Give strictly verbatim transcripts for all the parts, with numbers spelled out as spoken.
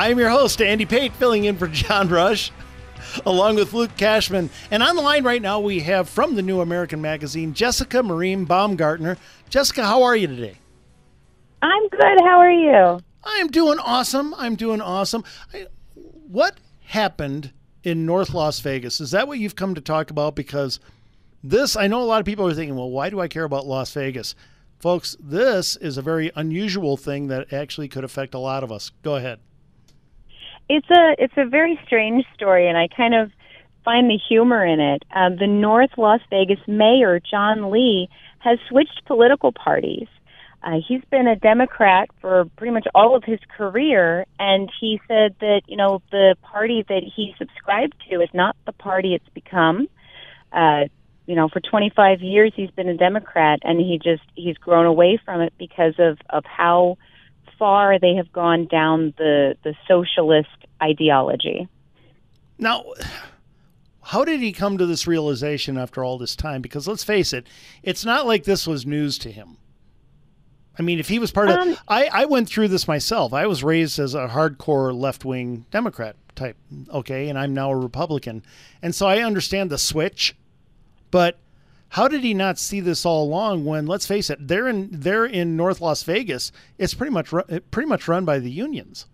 I'm your host, Andy Pate, filling in for John Rush, along with Luke Cashman. And on the line right now, we have from the New American Magazine, Jessica Marine Baumgartner. Jessica, how are you today? I'm good. How are you? I'm doing awesome. I'm doing awesome. I, what happened in North Las Vegas? Is that what you've come to talk about? Because this, I know a lot of people are thinking, well, why do I care about Las Vegas? Folks, this is a very unusual thing that actually could affect a lot of us. Go ahead. It's a it's a very strange story, and I kind of find the humor in it. Um, the North Las Vegas mayor, John Lee, has switched political parties. Uh, he's been a Democrat for pretty much all of his career, and he said that, you know, the party that he subscribed to is not the party it's become. Uh, you know, for twenty-five years he's been a Democrat, and he just he's grown away from it because of, of how far they have gone down the, the socialist ideology. Now, how did he come to this realization after all this time? Because let's face it, it's not like this was news to him. I mean, if he was part of... Um, I, I went through this myself. I was raised as a hardcore left-wing Democrat type, okay, and I'm now a Republican. And so I understand the switch, but how did he not see this all along when, let's face it, they're in they're in North Las Vegas. It's pretty much pretty much run by the unions.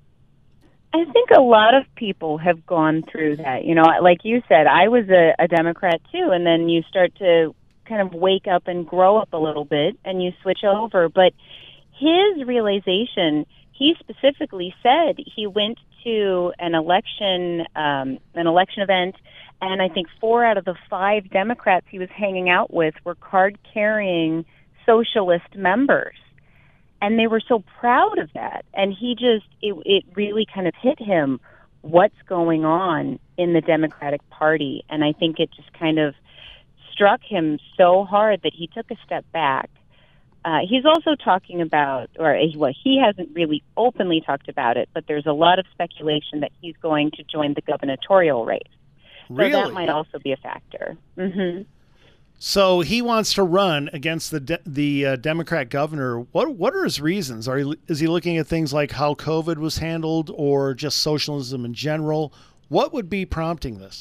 I think a lot of people have gone through that. You know, like you said, I was a, a Democrat too, and then you start to kind of wake up and grow up a little bit, and you switch over. But his realization, he specifically said he went to an election um, an election event. And I think four out of the five Democrats he was hanging out with were card-carrying socialist members. And they were so proud of that. And he just, it, it really kind of hit him what's going on in the Democratic Party. And I think it just kind of struck him so hard that he took a step back. Uh, he's also talking about, or well, he hasn't really openly talked about it, but there's a lot of speculation that he's going to join the gubernatorial race. So really? That might also be a factor. Mm-hmm. So he wants to run against the de- the uh, Democrat governor. What what are his reasons? Are he, is he looking at things like how COVID was handled, or just socialism in general? What would be prompting this?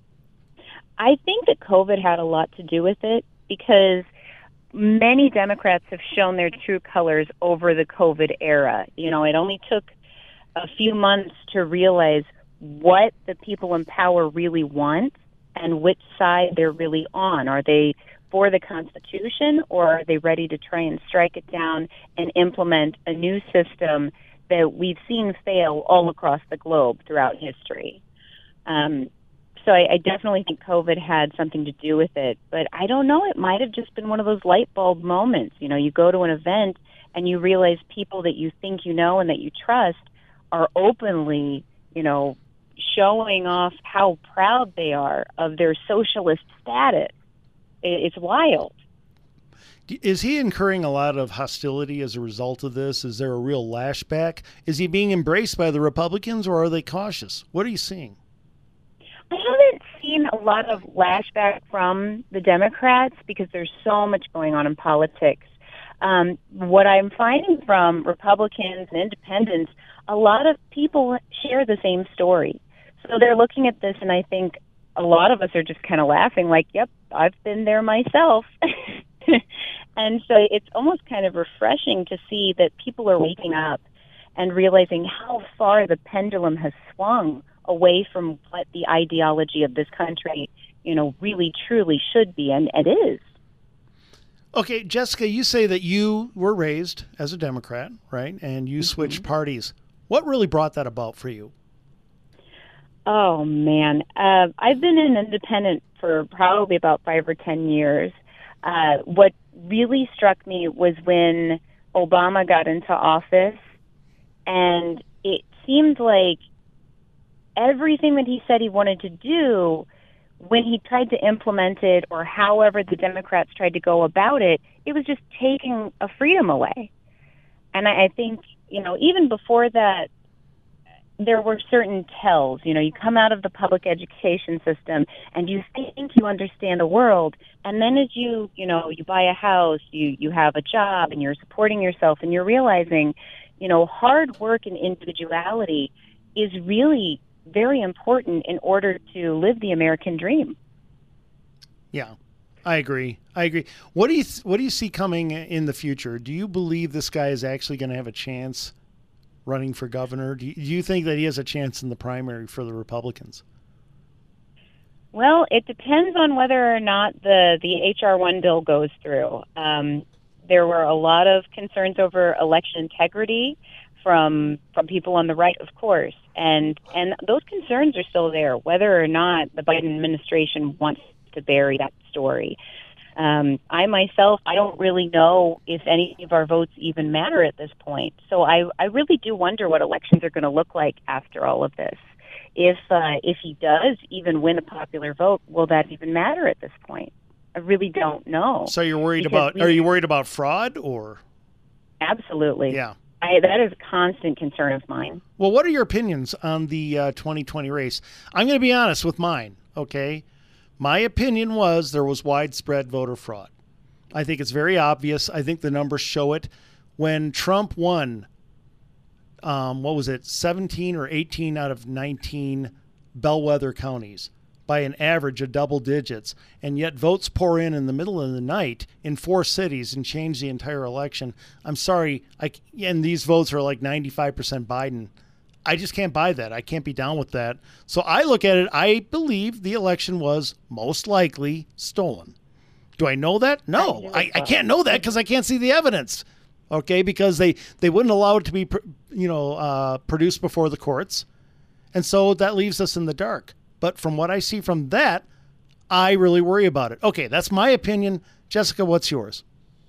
I think that COVID had a lot to do with it, because many Democrats have shown their true colors over the COVID era. You know, it only took a few months to realize what the people in power really want and which side they're really on. Are they for the Constitution, or are they ready to try and strike it down and implement a new system that we've seen fail all across the globe throughout history? Um, so I, I definitely think COVID had something to do with it. But I don't know, it might have just been one of those light bulb moments. You know, you go to an event and you realize people that you think you know and that you trust are openly, you know, showing off how proud they are of their socialist status. It's wild. Is he incurring a lot of hostility as a result of this? Is there a real lashback? Is he being embraced by the Republicans, or are they cautious? What are you seeing? I haven't seen a lot of lashback from the Democrats because there's so much going on in politics. Um, what I'm finding from Republicans and independents, a lot of people share the same story. So they're looking at this, and I think a lot of us are just kind of laughing like, yep, I've been there myself. And so it's almost kind of refreshing to see that people are waking up and realizing how far the pendulum has swung away from what the ideology of this country, you know, really truly should be, and it is. Okay, Jessica, you say that you were raised as a Democrat, right? And you mm-hmm. switched parties. What really brought that about for you? Oh, man. Uh, I've been an independent for probably about five or ten years. Uh, what really struck me was when Obama got into office, and it seemed like everything that he said he wanted to do, when he tried to implement it, or however the Democrats tried to go about it, it was just taking a freedom away. And I, I think, you know, even before that, there were certain tells. You know, you come out of the public education system and you think you understand the world, and then as you, you know, you buy a house, you, you have a job, and you're supporting yourself, and you're realizing, You know, hard work and individuality is really very important in order to live the American dream. Yeah, I agree. I agree. What do you th- what do you see coming in the future? Do you believe this guy is actually going to have a chance running for governor? Do you, do you think that he has a chance in the primary for the Republicans? Well, it depends on whether or not the, the H R one bill goes through. Um, there were a lot of concerns over election integrity from from people on the right, of course, and and those concerns are still there, whether or not the Biden administration wants to bury that story. Um, I myself, I don't really know if any of our votes even matter at this point. So I, I really do wonder what elections are going to look like after all of this. If uh, if he does even win a popular vote, will that even matter at this point? I really don't know. So you're worried Because about? we- Are you worried about fraud or? Absolutely. Yeah. I, that is a constant concern of mine. Well, what are your opinions on the uh, twenty twenty race? I'm going to be honest with mine. Okay, my opinion was there was widespread voter fraud. I think it's very obvious. I think the numbers show it. When Trump won, um, what was it, seventeen or eighteen out of nineteen bellwether counties by an average of double digits, and yet votes pour in in the middle of the night in four cities and change the entire election. I'm sorry, I, and these votes are like ninety-five percent Biden. I just can't buy that. I can't be down with that. So I look at it, I believe the election was most likely stolen. Do I know that? No, I, I can't know that because I can't see the evidence. Okay, because they, they wouldn't allow it to be, you know, uh, produced before the courts. And so that leaves us in the dark. But from what I see from that, I really worry about it. Okay, that's my opinion. Jessica, what's yours?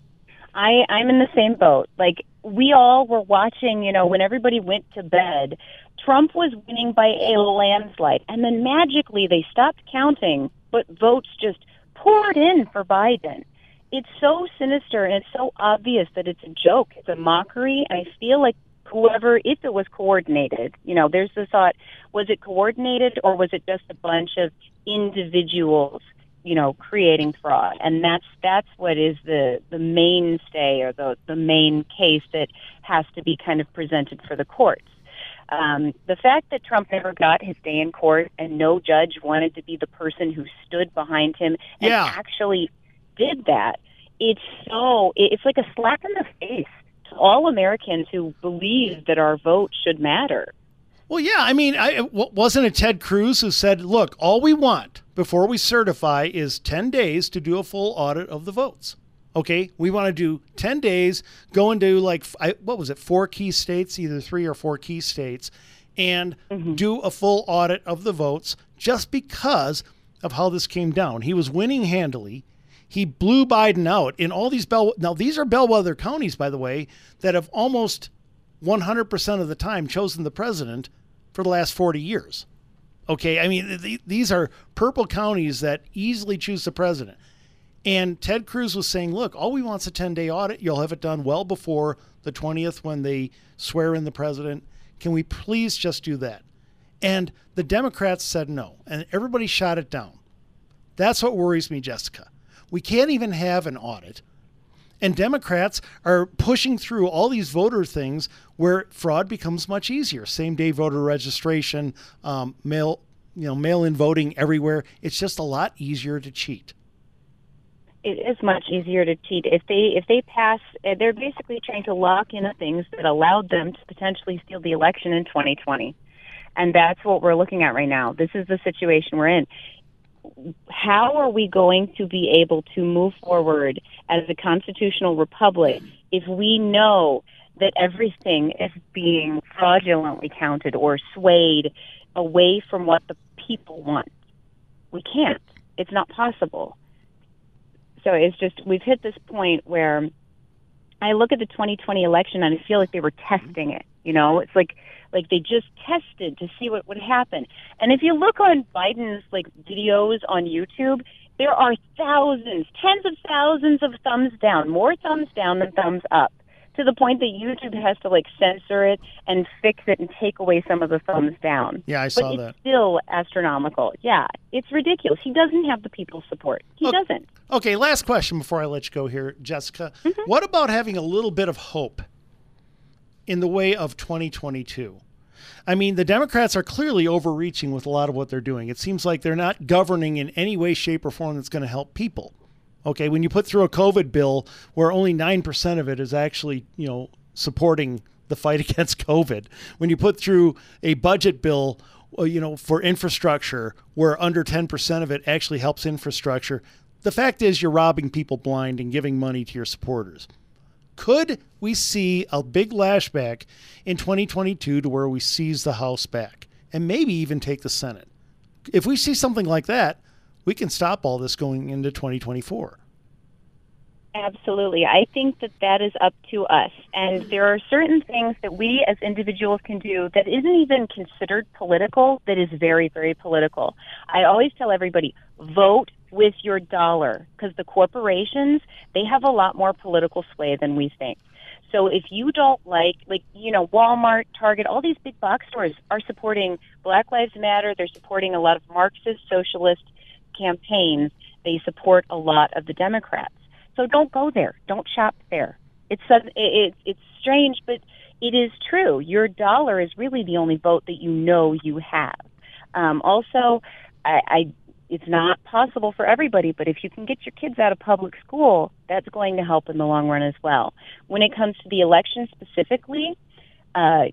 I, I'm in the same boat. Like, we all were watching, you know, when everybody went to bed, Trump was winning by a landslide. And then magically they stopped counting, but votes just poured in for Biden. It's so sinister and it's so obvious that it's a joke. It's a mockery. And I feel like whoever, if it was coordinated, you know, there's the thought, was it coordinated or was it just a bunch of individuals, you know, creating fraud? And that's that's what is the, the mainstay or the, the main case that has to be kind of presented for the courts. Um, the fact that Trump never got his day in court and no judge wanted to be the person who stood behind him and Yeah. actually did that, it's so, it's like a slap in the face to all Americans who believe that our vote should matter. Well, yeah, I mean, I, w- wasn't it Ted Cruz who said, look, all we want before we certify is ten days to do a full audit of the votes. Okay, we want to do ten days, go into like, I, what was it, four key states, either three or four key states, and mm-hmm. do a full audit of the votes just because of how this came down. He was winning handily. He blew Biden out in all these bell. Now, these are bellwether counties, by the way, that have almost one hundred percent of the time chosen the president for the last forty years. Okay, I mean, th- these are purple counties that easily choose the president. And Ted Cruz was saying, look, all we want is a ten-day audit. You'll have it done well before the twentieth when they swear in the president. Can we please just do that? And the Democrats said no, and everybody shot it down. That's what worries me, Jessica. We can't even have an audit. And Democrats are pushing through all these voter things where fraud becomes much easier. Same-day voter registration, um, mail, you know, mail-in voting everywhere. It's just a lot easier to cheat. It is much easier to cheat. If they if they pass, they're basically trying to lock in the things that allowed them to potentially steal the election in twenty twenty. And that's what we're looking at right now. This is the situation we're in. How are we going to be able to move forward as a constitutional republic if we know that everything is being fraudulently counted or swayed away from what the people want? We can't. It's not possible. So it's just, we've hit this point where I look at the twenty twenty election and I feel like they were testing it. You know, it's like, like they just tested to see what would happen. And if you look on Biden's like videos on YouTube, there are thousands, tens of thousands of thumbs down, more thumbs down than thumbs up, to the point that YouTube has to like censor it and fix it and take away some of the thumbs down. Yeah, I saw but that. It's still astronomical. Yeah, it's ridiculous. He doesn't have the people's support. He okay. doesn't. Okay, last question before I let you go here, Jessica. Mm-hmm. What about having a little bit of hope? in the way of twenty twenty-two. I mean, the Democrats are clearly overreaching with a lot of what they're doing. It seems like they're not governing in any way, shape, or form that's going to help people. Okay, when you put through a COVID bill where only nine percent of it is actually, you know, supporting the fight against COVID, when you put through a budget bill, you know, for infrastructure where under ten percent of it actually helps infrastructure, the fact is you're robbing people blind and giving money to your supporters. Could we see a big lashback in twenty twenty-two to where we seize the House back and maybe even take the Senate? If we see something like that, we can stop all this going into twenty twenty-four. Absolutely. I think that that is up to us. And there are certain things that we as individuals can do that isn't even considered political, that is very, very political. I always tell everybody, vote with your dollar, because the corporations, they have a lot more political sway than we think. So if you don't like, like, you know, Walmart, Target, all these big box stores are supporting Black Lives Matter. They're supporting a lot of Marxist, socialist campaigns. They support a lot of the Democrats. So don't go there. Don't shop there. It's it's it's strange, but it is true. Your dollar is really the only vote that you know you have. Um, also, I, I it's not possible for everybody, but if you can get your kids out of public school, that's going to help in the long run as well. When it comes to the election specifically, uh,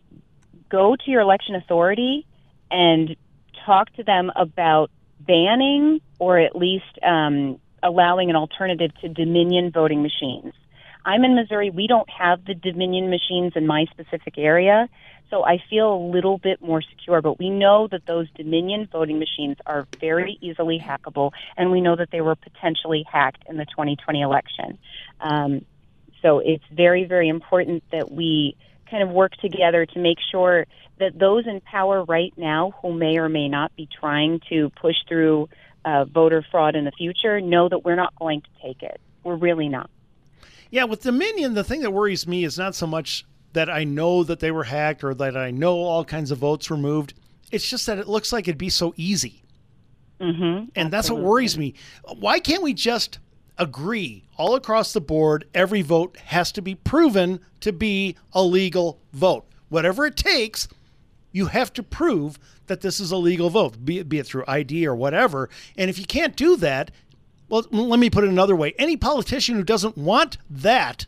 go to your election authority and talk to them about banning or at least um, allowing an alternative to Dominion voting machines. I'm in Missouri. We don't have the Dominion machines in my specific area, so I feel a little bit more secure. But we know that those Dominion voting machines are very easily hackable, and we know that they were potentially hacked in the twenty twenty election. Um, so it's very, very important that we kind of work together to make sure that those in power right now who may or may not be trying to push through uh, voter fraud in the future know that we're not going to take it. We're really not. Yeah, with Dominion, the thing that worries me is not so much that I know that they were hacked or that I know all kinds of votes were moved. It's just that it looks like it'd be so easy. Mm-hmm, and that's what worries me. Why can't we just agree all across the board every vote has to be proven to be a legal vote? Whatever it takes, you have to prove that this is a legal vote, be it, be it through I D or whatever. And if you can't do that, well, let me put it another way. Any politician who doesn't want that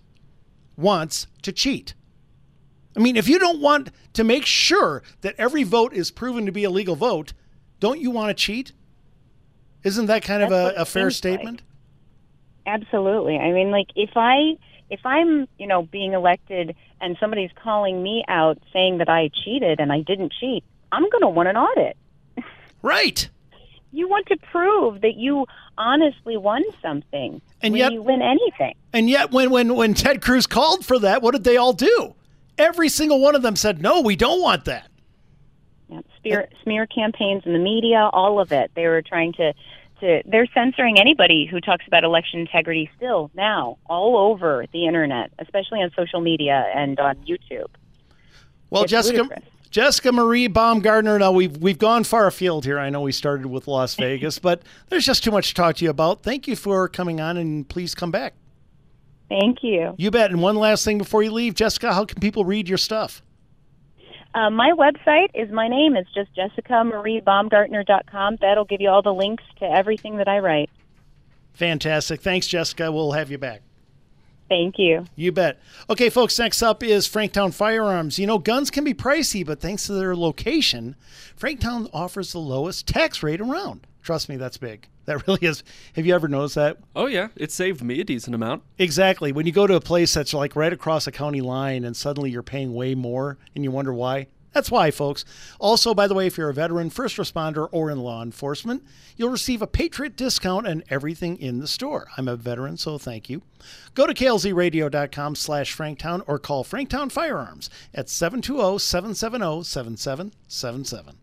wants to cheat. I mean, if you don't want to make sure that every vote is proven to be a legal vote, don't you want to cheat? Isn't that kind That's of a, a fair statement? Like. Absolutely. I mean, like, if I if I'm, you know, being elected and somebody's calling me out saying that I cheated and I didn't cheat, I'm going to want an audit. Right. You want to prove that you honestly won something and when yet, you win anything. And yet when, when, when Ted Cruz called for that, what did they all do? Every single one of them said, no, we don't want that. Yeah, smear, smear campaigns in the media, all of it. They were trying to, to, they're censoring anybody who talks about election integrity still now, all over the internet, especially on social media and on YouTube. Well, it's Jessica... ludicrous. Jessica Marie Baumgartner, now we've we've gone far afield here. I know we started with Las Vegas, but there's just too much to talk to you about. Thank you for coming on, and please come back. Thank you. You bet. And one last thing before you leave, Jessica, how can people read your stuff? Uh, my website is my name. It's just jessica marie baumgartner dot com. That'll give you all the links to everything that I write. Fantastic. Thanks, Jessica. We'll have you back. Thank you. You bet. Okay, folks, next up is Franktown Firearms. You know, guns can be pricey, but thanks to their location, Franktown offers the lowest tax rate around. Trust me, that's big. That really is. Have you ever noticed that? Oh, yeah. It saved me a decent amount. Exactly. When you go to a place that's like right across a county line and suddenly you're paying way more and you wonder why, that's why, folks. Also, by the way, if you're a veteran, first responder, or in law enforcement, you'll receive a Patriot discount on everything in the store. I'm a veteran, so thank you. Go to K L Z radio dot com slash Franktown or call Franktown Firearms at seven two zero, seven seven zero, seven seven seven seven.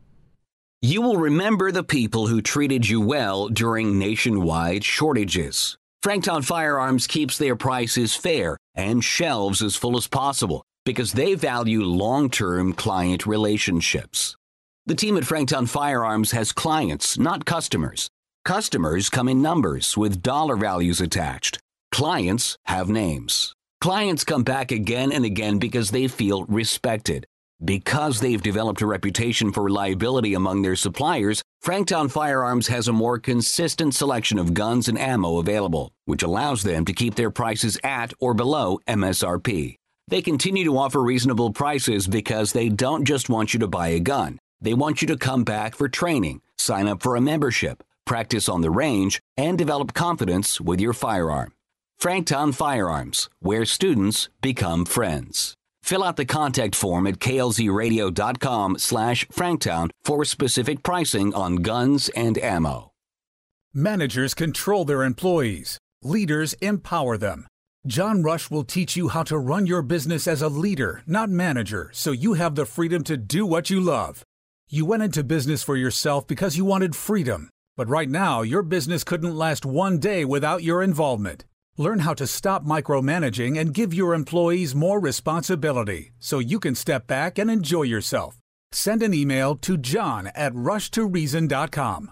You will remember the people who treated you well during nationwide shortages. Franktown Firearms keeps their prices fair and shelves as full as possible, because they value long-term client relationships. The team at Franktown Firearms has clients, not customers. Customers come in numbers with dollar values attached. Clients have names. Clients come back again and again because they feel respected. Because they've developed a reputation for reliability among their suppliers, Franktown Firearms has a more consistent selection of guns and ammo available, which allows them to keep their prices at or below M S R P. They continue to offer reasonable prices because they don't just want you to buy a gun. They want you to come back for training, sign up for a membership, practice on the range, and develop confidence with your firearm. Franktown Firearms, where students become friends. Fill out the contact form at klzradio.com slash Franktown for specific pricing on guns and ammo. Managers control their employees. Leaders empower them. John Rush will teach you how to run your business as a leader, not manager, so you have the freedom to do what you love. You went into business for yourself because you wanted freedom. But right now, your business couldn't last one day without your involvement. Learn how to stop micromanaging and give your employees more responsibility so you can step back and enjoy yourself. Send an email to john at rush to reason dot com.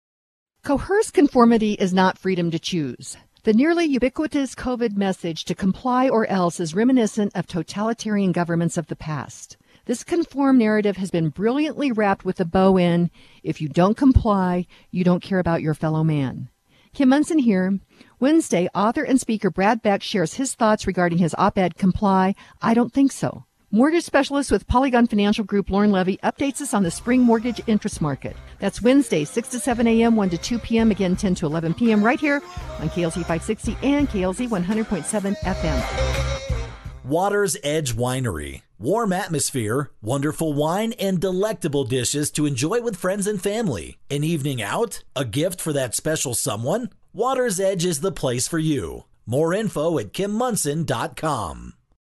Coerced conformity is not freedom to choose. The nearly ubiquitous COVID message to comply or else is reminiscent of totalitarian governments of the past. This conform narrative has been brilliantly wrapped with a bow in, if you don't comply, you don't care about your fellow man. Kim Munson here. Wednesday, author and speaker Brad Beck shares his thoughts regarding his op-ed, Comply, I Don't Think So. Mortgage specialist with Polygon Financial Group, Lauren Levy, updates us on the spring mortgage interest market. That's Wednesday, six to seven a.m., one to two p.m., again ten to eleven p.m., right here on K L Z five sixty and K L Z one hundred point seven F M. Water's Edge Winery. Warm atmosphere, wonderful wine, and delectable dishes to enjoy with friends and family. An evening out? A gift for that special someone? Water's Edge is the place for you. More info at kim munson dot com.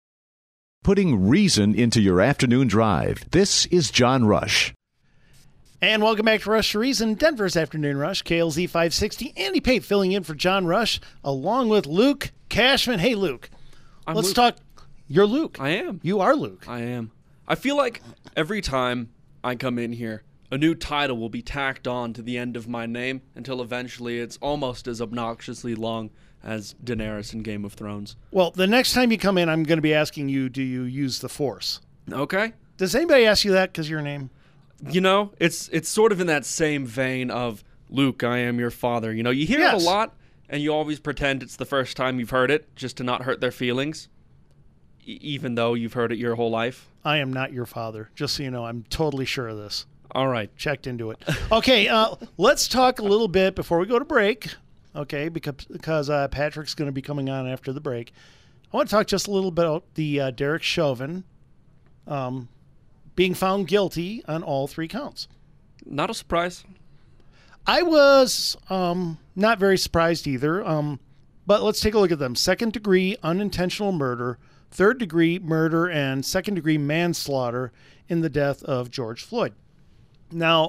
Putting reason into your afternoon drive. This is John Rush. And welcome back to Rush to Reason, Denver's Afternoon Rush, K L Z five sixty. Andy Pate filling in for John Rush, along with Luke Cashman. Hey, Luke. I'm Let's Luke. talk. You're Luke. I am. You are Luke. I am. I feel like every time I come in here, a new title will be tacked on to the end of my name until eventually it's almost as obnoxiously long as Daenerys in Game of Thrones. Well, the next time you come in, I'm going to be asking you, do you use the Force? Okay. Does anybody ask you that because of your name? You know, it's it's sort of in that same vein of, Luke, I am your father. You know, you hear Yes. it a lot, and you always pretend it's the first time you've heard it, just to not hurt their feelings, e- even though you've heard it your whole life. I am not your father, just so you know. I'm totally sure of this. All right. Checked into it. Okay, uh, let's talk a little bit before we go to break, okay, because, because uh, Patrick's going to be coming on after the break. I want to talk just a little bit about the uh, Derek Chauvin um, being found guilty on all three counts. Not a surprise. I was um, not very surprised either, um, but let's take a look at them. Second degree unintentional murder, third degree murder, and second degree manslaughter in the death of George Floyd. Now,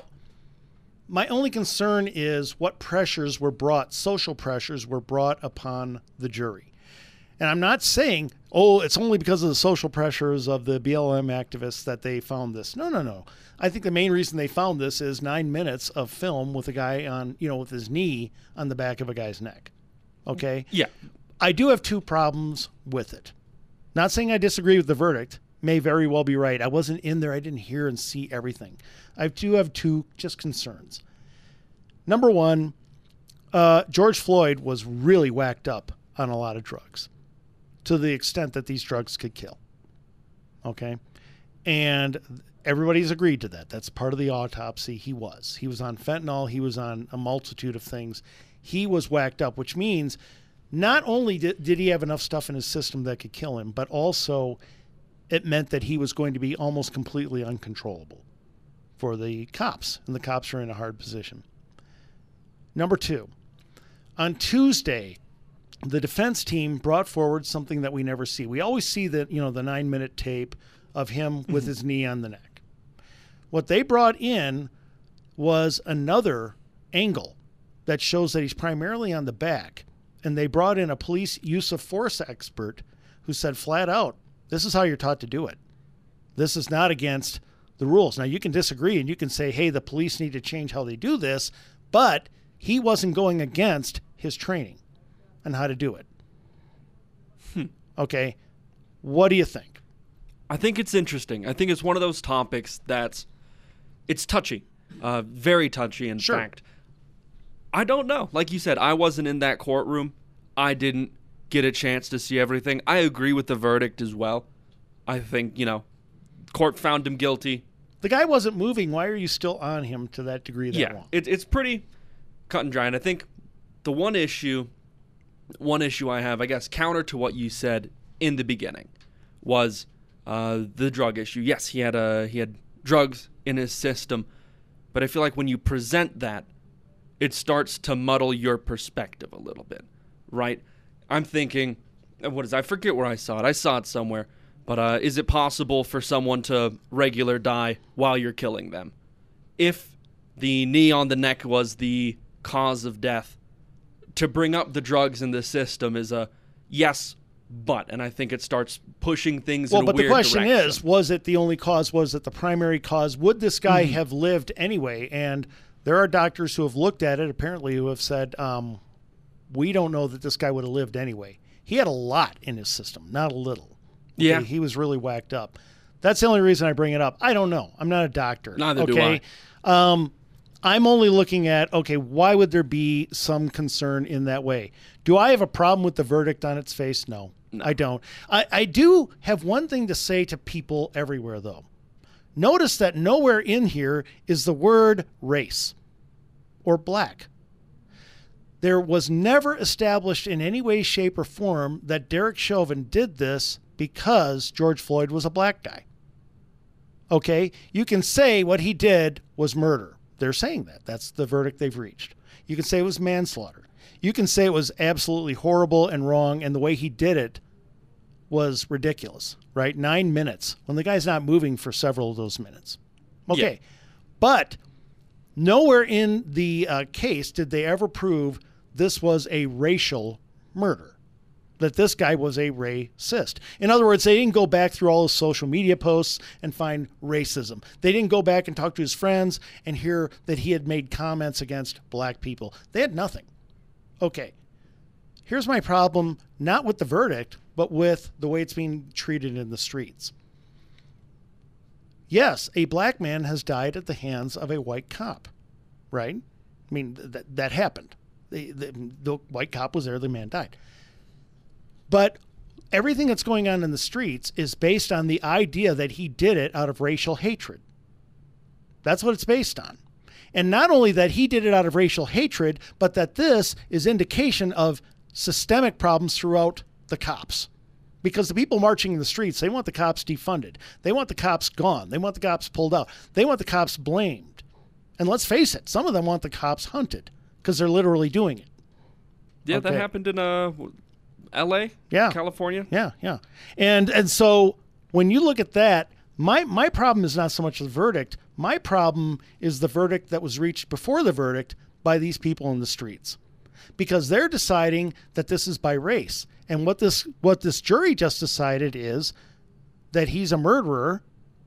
my only concern is what pressures were brought, social pressures were brought upon the jury. And I'm not saying, oh, it's only because of the social pressures of the B L M activists that they found this. No, no, no. I think the main reason they found this is nine minutes of film with a guy on, you know, with his knee on the back of a guy's neck. Okay? Yeah. I do have two problems with it. Not saying I disagree with the verdict. May very well be right. I wasn't in there. I didn't hear and see everything. I do have two just concerns. Number one, uh, George Floyd was really whacked up on a lot of drugs to the extent that these drugs could kill. Okay? And everybody's agreed to that. That's part of the autopsy. He was. He was on fentanyl. He was on a multitude of things. He was whacked up, which means not only did, did he have enough stuff in his system that could kill him, but also it meant that he was going to be almost completely uncontrollable for the cops, and the cops are in a hard position. Number two, on Tuesday, the defense team brought forward something that we never see. We always see that, you know, the nine-minute tape of him with his knee on the neck. What they brought in was another angle that shows that he's primarily on the back, and they brought in a police use of force expert who said flat out, this is how you're taught to do it. This is not against the rules. Now, you can disagree and you can say, hey, the police need to change how they do this, but he wasn't going against his training on how to do it. Hmm. Okay. What do you think? I think it's interesting. I think it's one of those topics that's, it's touchy, uh, very touchy, in Sure. fact. I don't know. Like you said, I wasn't in that courtroom. I didn't get a chance to see everything. I agree with the verdict as well. I think, you know, court found him guilty. The guy wasn't moving. Why are you still on him to that degree that Yeah, long? it, it's pretty cut and dry. And I think the one issue, one issue I have, I guess, counter to what you said in the beginning, was uh, the drug issue. Yes, he had a he had drugs in his system, but I feel like when you present that, it starts to muddle your perspective a little bit, right? I'm thinking, what is? I forget where I saw it. I saw it somewhere. But uh, is it possible for someone to regular die while you're killing them? If the knee on the neck was the cause of death, to bring up the drugs in the system is a yes, but. And I think it starts pushing things Well, in a but the weird question direction. is, was it the only cause? Was it the primary cause? Would this guy Mm-hmm. have lived anyway? And there are doctors who have looked at it, apparently, who have said, um, we don't know that this guy would have lived anyway. He had a lot in his system, not a little. Okay, Yeah. he was really whacked up. That's the only reason I bring it up. I don't know. I'm not a doctor. Neither do okay? Um, I'm only looking at, okay, why would there be some concern in that way? Do I have a problem with the verdict on its face? No, No. I don't. I, I do have one thing to say to people everywhere, though. Notice that nowhere in here is the word race or black. There was never established in any way, shape, or form that Derek Chauvin did this because George Floyd was a black guy. Okay? You can say what he did was murder. They're saying that. That's the verdict they've reached. You can say it was manslaughter. You can say it was absolutely horrible and wrong, and the way he did it was ridiculous, right? Nine minutes when the guy's not moving for several of those minutes. Okay. Yeah. But nowhere in the uh, case did they ever prove this was a racial murder, that this guy was a racist. In other words, they didn't go back through all his social media posts and find racism. They didn't go back and talk to his friends and hear that he had made comments against black people. They had nothing. Okay. Here's my problem, not with the verdict, but with the way it's being treated in the streets. Yes, a black man has died at the hands of a white cop, right? I mean, th- that that happened. The, the, the white cop was there, the man died. But everything that's going on in the streets is based on the idea that he did it out of racial hatred. That's what it's based on. And not only that he did it out of racial hatred, but that this is indication of systemic problems throughout the cops. Because the people marching in the streets, they want the cops defunded. They want the cops gone. They want the cops pulled out. They want the cops blamed. And let's face it, some of them want the cops hunted because they're literally doing it. Yeah, that Okay. happened in uh, L A, Yeah. California. Yeah, yeah. And and so when you look at that, my my problem is not so much the verdict. My problem is the verdict that was reached before the verdict by these people in the streets. Because they're deciding that this is by race. And what this what this jury just decided is that he's a murderer,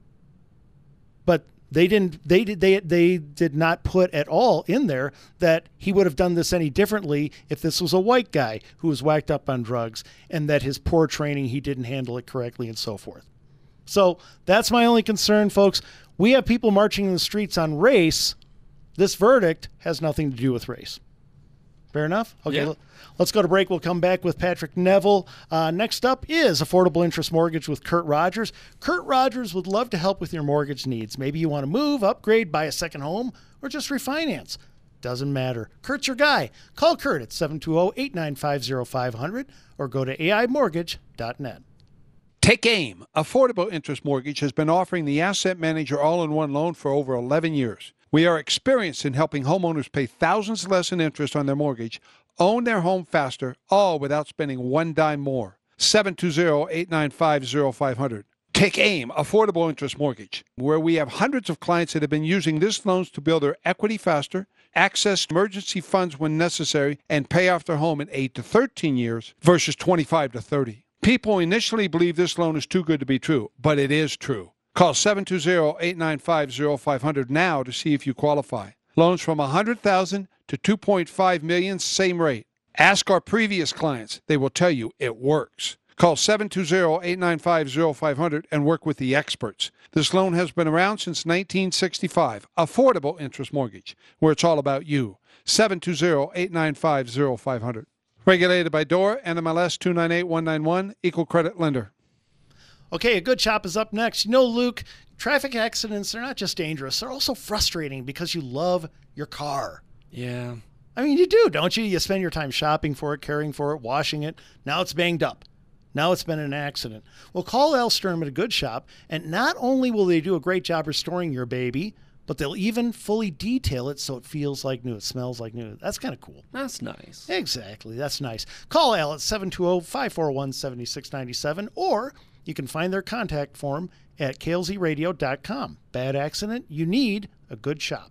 but they didn't they did they they did not put at all in there that he would have done this any differently if this was a white guy who was whacked up on drugs, and that his poor training, he didn't handle it correctly and so forth. So that's my only concern, folks. We have people marching in the streets on race. This verdict has nothing to do with race. Fair enough? Okay, Yeah. l- let's go to break. We'll come back with Patrick Neville. Uh, next up is Affordable Interest Mortgage with Kurt Rogers. Kurt Rogers would love to help with your mortgage needs. Maybe you want to move, upgrade, buy a second home, or just refinance. Doesn't matter. Kurt's your guy. Call Kurt at seven two zero, eight nine five, zero five zero zero or go to A I mortgage dot net. Take AIM. Affordable Interest Mortgage has been offering the Asset Manager all-in-one loan for over eleven years. We are experienced in helping homeowners pay thousands less in interest on their mortgage, own their home faster, all without spending one dime more. seven two zero, eight nine five, zero five zero zero. Take AIM, Affordable Interest Mortgage, where we have hundreds of clients that have been using this loans to build their equity faster, access emergency funds when necessary, and pay off their home in eight to thirteen years versus twenty-five to thirty. People initially believe this loan is too good to be true, but it is true. Call seven two zero, eight nine five, zero five zero zero now to see if you qualify. Loans from one hundred thousand dollars to two point five million dollars, same rate. Ask our previous clients. They will tell you it works. Call seven two zero, eight nine five, zero five zero zero and work with the experts. This loan has been around since nineteen sixty-five. Affordable interest mortgage, where it's all about you. seven two zero, eight nine five, zero five zero zero. Regulated by D O R, N M L S two nine eight one nine one, Equal Credit Lender. Okay, A Good Shop is up next. You know, Luke, traffic accidents, they're not just dangerous. They're also frustrating because you love your car. Yeah. I mean, you do, don't you? You spend your time shopping for it, caring for it, washing it. Now it's banged up. Now it's been an accident. Well, call Al Sturm at A Good Shop, and not only will they do a great job restoring your baby, but they'll even fully detail it so it feels like new. It smells like new. That's kind of cool. That's nice. Exactly. That's nice. Call Al at seven two zero, five four one, seven six nine seven, or you can find their contact form at K L Z radio dot com. Bad accident? You need A Good Shop.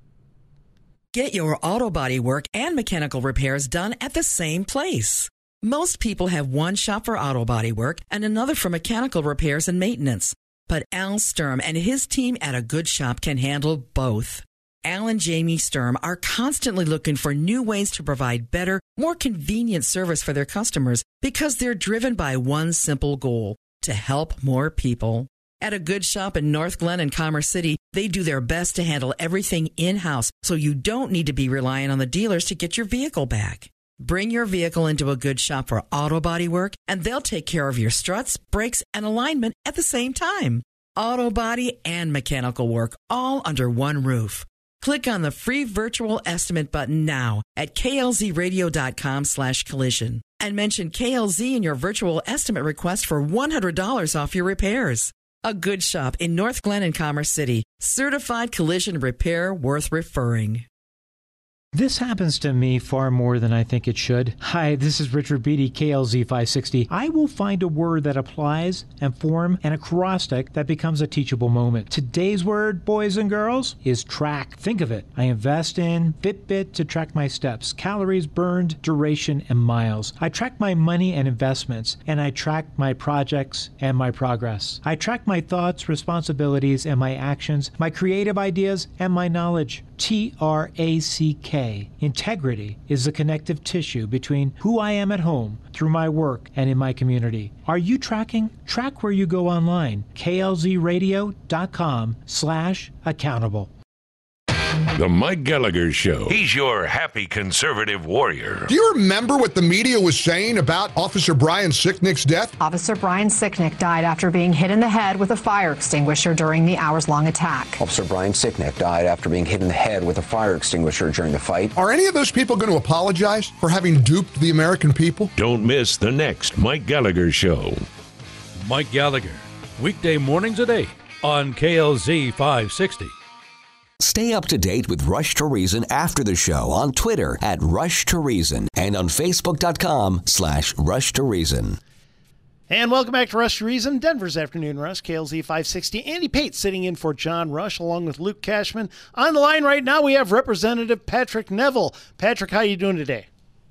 Get your auto body work and mechanical repairs done at the same place. Most people have one shop for auto body work and another for mechanical repairs and maintenance. But Al Sturm and his team at A Good Shop can handle both. Al and Jamie Sturm are constantly looking for new ways to provide better, more convenient service for their customers because they're driven by one simple goal: to help more people. At A Good Shop in North Glen and Commerce City, they do their best to handle everything in-house, so you don't need to be relying on the dealers to get your vehicle back. Bring your vehicle into A Good Shop for auto body work, and they'll take care of your struts, brakes, and alignment at the same time. Auto body and mechanical work, all under one roof. Click on the free virtual estimate button now at K L Z radio dot com slash collision and mention K L Z in your virtual estimate request for one hundred dollars off your repairs. A Good Shop in North Glen and Commerce City. Certified collision repair worth referring. This happens to me far more than I think it should. Hi, this is Richard Beatty, K L Z five sixty. I will find a word that applies and form an acrostic that becomes a teachable moment. Today's word, boys and girls, is track. Think of it. I invest in Fitbit to track my steps, calories burned, duration, and miles. I track my money and investments, and I track my projects and my progress. I track my thoughts, responsibilities, and my actions, my creative ideas, and my knowledge. T R A C K. Integrity is the connective tissue between who I am at home, through my work, and in my community. Are you tracking? Track where you go online. K L Z radio dot com slash accountable. The Mike Gallagher Show. He's your happy conservative warrior. Do you remember what the media was saying about Officer Brian Sicknick's death? Officer Brian Sicknick died after being hit in the head with a fire extinguisher during the hours-long attack. Officer Brian Sicknick died after being hit in the head with a fire extinguisher during the fight. Are any of those people going to apologize for having duped the American people? Don't miss the next Mike Gallagher Show. Mike Gallagher, weekday mornings at eight on K L Z five sixty. Stay up to date with Rush to Reason after the show on Twitter at Rush to Reason and on Facebook dot com slash Rush to Reason. And welcome back to Rush to Reason, Denver's Afternoon Rush, K L Z five sixty. Andy Pate sitting in for John Rush along with Luke Cashman. On the line right now, we have Representative Patrick Neville. Patrick, how you doing today?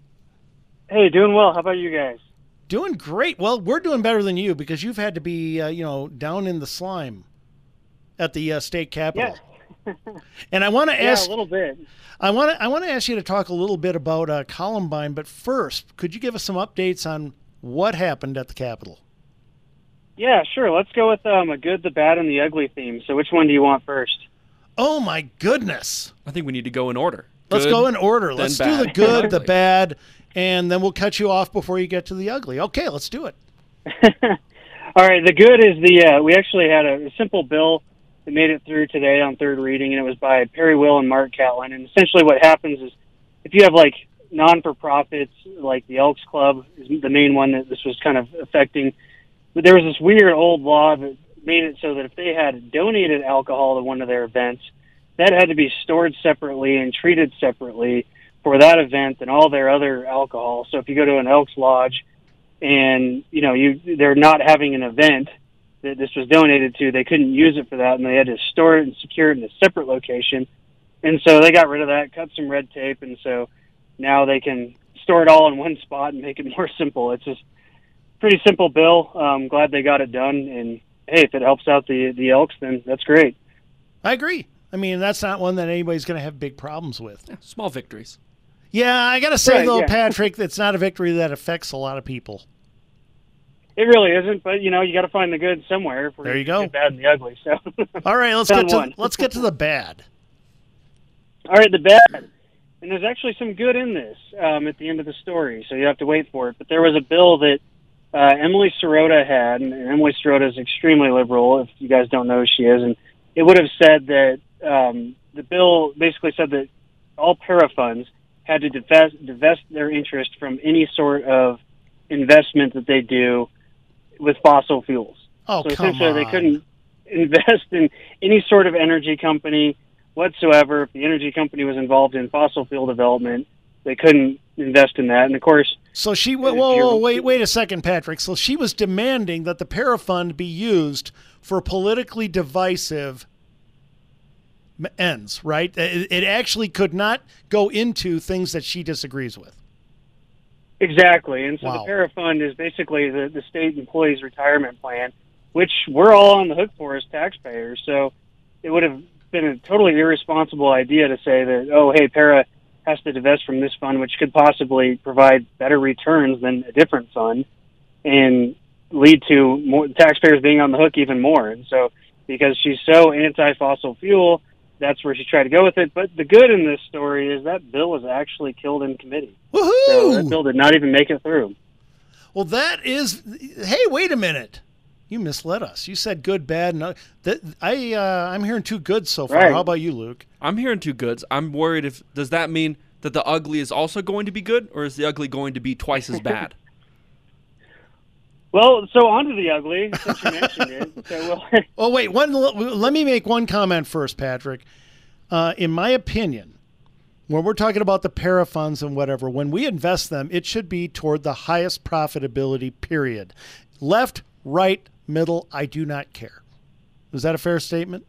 Hey, doing well. How about you guys? Doing great. Well, we're doing better than you because you've had to be, uh, you know, down in the slime at the uh, state capitol. Yeah. And I want to ask yeah, a little bit. I want to I want to ask you to talk a little bit about uh, Columbine, but first, could you give us some updates on what happened at the Capitol? Yeah, sure. Let's go with um, a good, the bad, and the ugly theme. So, which one do you want first? Oh my goodness! I think we need to go in order. Let's Good, go in order. Let's bad. do the good, the bad, and then we'll cut you off before you get to the ugly. Okay, let's do it. All right. The good is the uh, we actually had a, a simple bill. It made it through today on third reading, and it was by Perry Will and Mark Catlin. And essentially what happens is if you have, like, non-for-profits, like the Elks Club is the main one that this was kind of affecting. But there was this weird old law that made it so that if they had donated alcohol to one of their events, that had to be stored separately and treated separately for that event and all their other alcohol. So if you go to an Elks Lodge and, you know, you they're not having an event that this was donated to, they couldn't use it for that, and they had to store it and secure it in a separate location. And so they got rid of that, cut some red tape, and so now they can store it all in one spot and make it more simple. It's just a pretty simple bill. I'm glad they got it done, and hey, if it helps out the the Elks, then that's great. I agree. I mean, that's not one that anybody's going to have big problems with. Yeah, small victories. Yeah, I got to say, right, though, yeah. Patrick, that's not a victory that affects a lot of people. It really isn't, but you know, you got to find the good somewhere. If we're There you gonna go. get bad and the ugly. So, all right, let's Found get to one. let's get to the bad. All right, the bad. And there's actually some good in this um, at the end of the story, so you have to wait for it. But there was a bill that uh, Emily Sirota had, and Emily Sirota is extremely liberal, if you guys don't know who she is, and it would have said that um, the bill basically said that all para funds had to divest, divest their interest from any sort of investment that they do with fossil fuels. Oh, so come essentially on. they couldn't invest in any sort of energy company whatsoever. If the energy company was involved in fossil fuel development, they couldn't invest in that. And of course, So she whoa, whoa, whoa, wait wait a second, Patrick. So she was demanding that the para fund be used for politically divisive m- ends, right? It, it actually could not go into things that she disagrees with. exactly. And so Wow. the para fund is basically the, the state employees retirement plan, which we're all on the hook for as taxpayers. So it would have been a totally irresponsible idea to say that, oh, hey, para has to divest from this fund, which could possibly provide better returns than a different fund, and lead to more taxpayers being on the hook even more. And so, because she's so anti-fossil fuel, that's where she tried to go with it. But the good in this story is that bill was actually killed in committee. Woohoo! So that bill did not even make it through. Well, that is. Hey, wait a minute. You misled us. You said good, bad, and that. I uh, I'm hearing two goods so far. Right. How about you, Luke? I'm hearing two goods. I'm worried if does that mean that the ugly is also going to be good, or is the ugly going to be twice as bad? Well, so on to the ugly, since you mentioned it. So we'll Oh, wait. One. Let me make one comment first, Patrick. Uh, in my opinion, when we're talking about the para funds and whatever, when we invest them, it should be toward the highest profitability, period. Left, right, middle, I do not care. Is that a fair statement?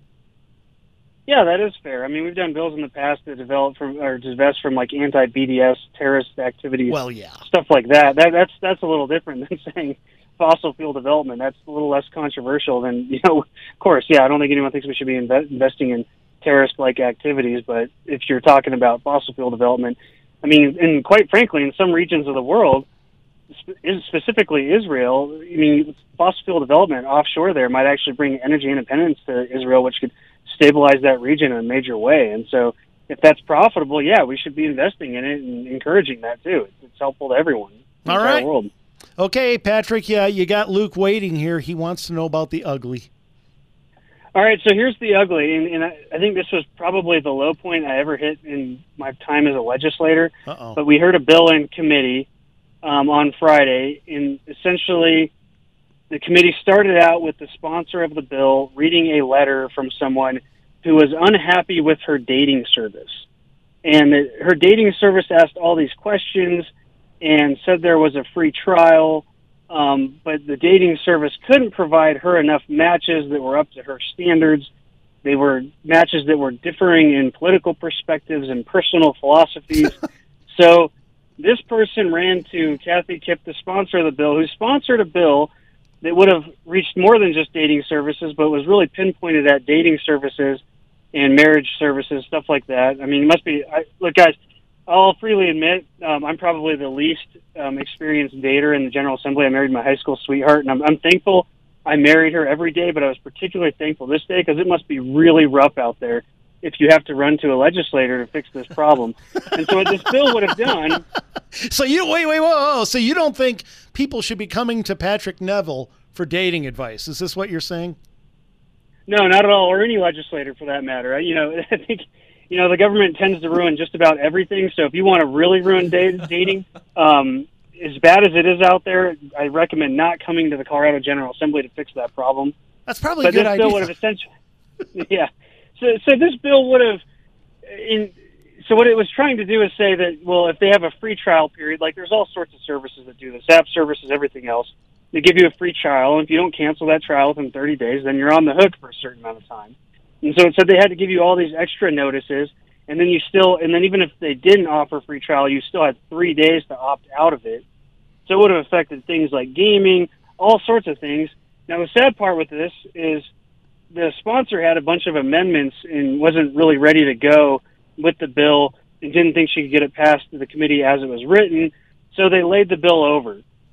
Yeah, that is fair. I mean, we've done bills in the past that develop from or divest from like anti-B D S terrorist activities. Well, yeah. Stuff like that. That that's that's a little different than saying fossil fuel development. That's a little less controversial than, you know, of course, yeah, I don't think anyone thinks we should be inve- investing in terrorist-like activities, but if you're talking about fossil fuel development, I mean, and quite frankly, in some regions of the world, sp- specifically Israel, I mean, fossil fuel development offshore there might actually bring energy independence to Israel, which could stabilize that region in a major way. And so if that's profitable, yeah, we should be investing in it and encouraging that too. It's, it's helpful to everyone in the All entire right. world. Okay, Patrick, yeah, you got Luke waiting here. He wants to know about the ugly. All right, so here's the ugly, and, and I, I think this was probably the low point I ever hit in my time as a legislator. Uh-oh. But we heard a bill in committee um, on Friday, and essentially the committee started out with the sponsor of the bill reading a letter from someone who was unhappy with her dating service. And that her dating service asked all these questions and said there was a free trial, um, but the dating service couldn't provide her enough matches that were up to her standards. They were matches that were differing in political perspectives and personal philosophies. So this person ran to Kathy Kipp, the sponsor of the bill, who sponsored a bill that would have reached more than just dating services, but was really pinpointed at dating services and marriage services, stuff like that. I mean, it must be, I, look, guys, I'll freely admit um, I'm probably the least um, experienced dater in the General Assembly. I married my high school sweetheart, and I'm, I'm thankful I married her every day, but I was particularly thankful this day because it must be really rough out there if you have to run to a legislator to fix this problem. And so what this bill would have done... So you, wait, wait, whoa, whoa. So you don't think people should be coming to Patrick Neville for dating advice? Is this what you're saying? No, not at all, or any legislator for that matter. You know, I think... You know, the government tends to ruin just about everything. So if you want to really ruin date, dating, um, as bad as it is out there, I recommend not coming to the Colorado General Assembly to fix that problem. That's probably but a good this idea. bill would have essentially, yeah. So, so this bill would have, in, so what it was trying to do is say that, well, if they have a free trial period, like there's all sorts of services that do this, app services, everything else, they give you a free trial, and if you don't cancel that trial within thirty days, then you're on the hook for a certain amount of time. And so it said they had to give you all these extra notices, and then you still, and then even if they didn't offer free trial, you still had three days to opt out of it. So it would have affected things like gaming, all sorts of things. Now the sad part with this is the sponsor had a bunch of amendments and wasn't really ready to go with the bill and didn't think she could get it passed to the committee as it was written, so they laid the bill over.